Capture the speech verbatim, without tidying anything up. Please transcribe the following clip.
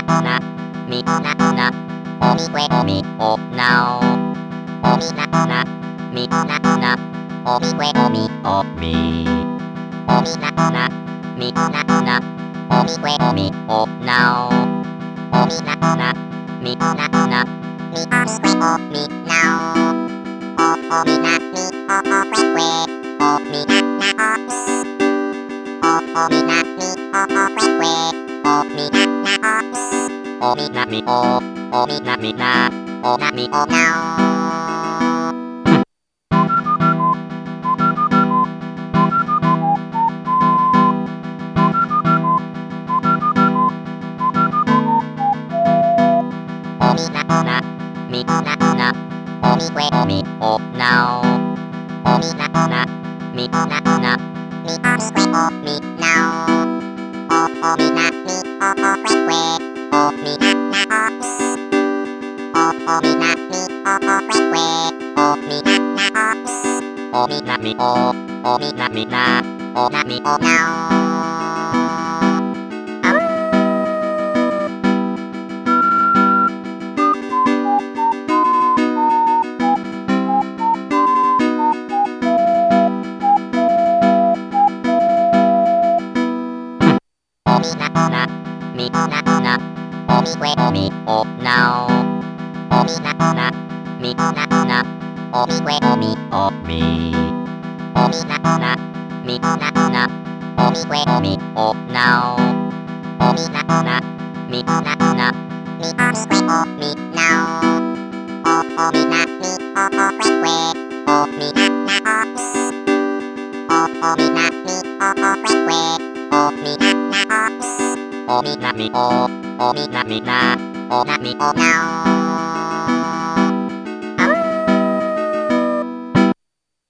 なみななおみくえおみおなおおみななみななおみくえおみおみおみななみななおみくえおみおなおおみななみななみおみくえおみなおおおみなみおおくえくえおみななおみおおみなみおおくえくえおみななおみおみなみおおみなみなおなみおなおおみななみななおみくえおみおなおおみななみななみおみくえおみなおおおみなみおおくえくえおみななおおみなみおおくえくえおみななおみなみおおみなみなおなみおなおおみななみななおみくえおみおなおおみななみななおみくえおみおみおみななみななおみくえおみおなおおみななみななみおみくえおみなおおおみなみおおくえくえおみななおおみなみおおくえくえおみななおみなみおおみなみなおなみおなお